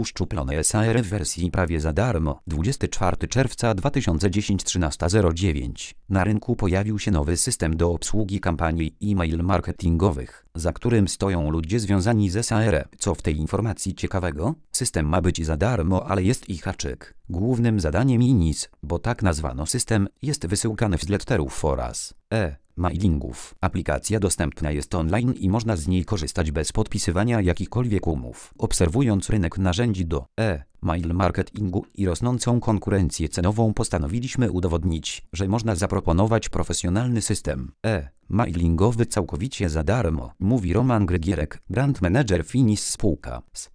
Uszczuplone SAR w wersji prawie za darmo. 24 czerwca 2010 13:09. Na rynku pojawił się nowy system do obsługi kampanii e-mail marketingowych, za którym stoją ludzie związani z SAR. Co w tej informacji ciekawego? System ma być za darmo, ale jest i haczyk. Głównym zadaniem INIS, bo tak nazwano system, jest wysyłka newsletterów oraz mailingów. Aplikacja dostępna jest online i można z niej korzystać bez podpisywania jakichkolwiek umów. Obserwując rynek narzędzi do mail marketingu i rosnącą konkurencję cenową, postanowiliśmy udowodnić, że można zaproponować profesjonalny system mailingowy całkowicie za darmo, mówi Roman Grygierek, brand manager w INIS spółka z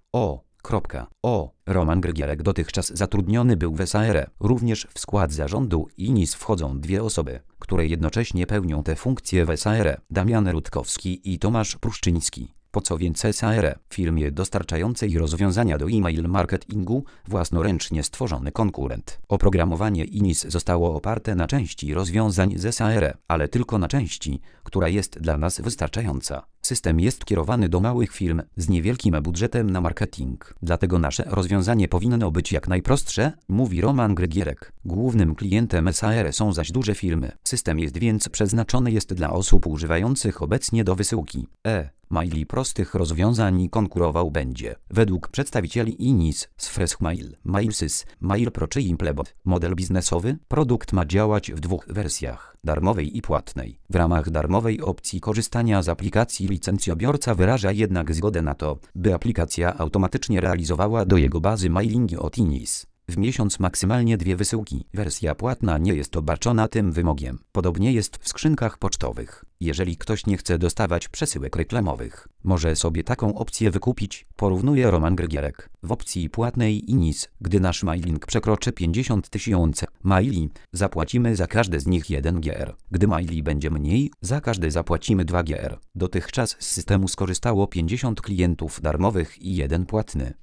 Roman Grygierek dotychczas zatrudniony był w SAR. Również w skład zarządu INIS wchodzą dwie osoby, które jednocześnie pełnią te funkcje w SAR. Damian Rutkowski i Tomasz Pruszczyński. Po co więc SAR? Firmie dostarczającej rozwiązania do e-mail marketingu własnoręcznie stworzony konkurent. Oprogramowanie INIS zostało oparte na części rozwiązań z SAR, ale tylko na części, która jest dla nas wystarczająca. System jest kierowany do małych firm z niewielkim budżetem na marketing. Dlatego nasze rozwiązanie powinno być jak najprostsze, mówi Roman Grygierek. Głównym klientem SAR są zaś duże firmy. System jest więc przeznaczony dla osób używających obecnie do wysyłki maili prostych rozwiązań. Konkurował będzie, według przedstawicieli INIS, z Freshmail, Mailsys, MailPro czy Implebot. Model biznesowy? Produkt ma działać w dwóch wersjach, darmowej i płatnej. W ramach darmowej opcji korzystania z aplikacji licencjobiorca wyraża jednak zgodę na to, by aplikacja automatycznie realizowała do jego bazy mailingi od INIS. W miesiąc maksymalnie 2 wysyłki. Wersja płatna nie jest obarczona tym wymogiem. Podobnie jest w skrzynkach pocztowych. Jeżeli ktoś nie chce dostawać przesyłek reklamowych, może sobie taką opcję wykupić, porównuje Roman Grygierek. W opcji płatnej INIS, gdy nasz mailing przekroczy 50 000 maili, zapłacimy za każde z nich 1 GR. Gdy maili będzie mniej, za każdy zapłacimy 2 GR. Dotychczas z systemu skorzystało 50 klientów darmowych i 1 płatny.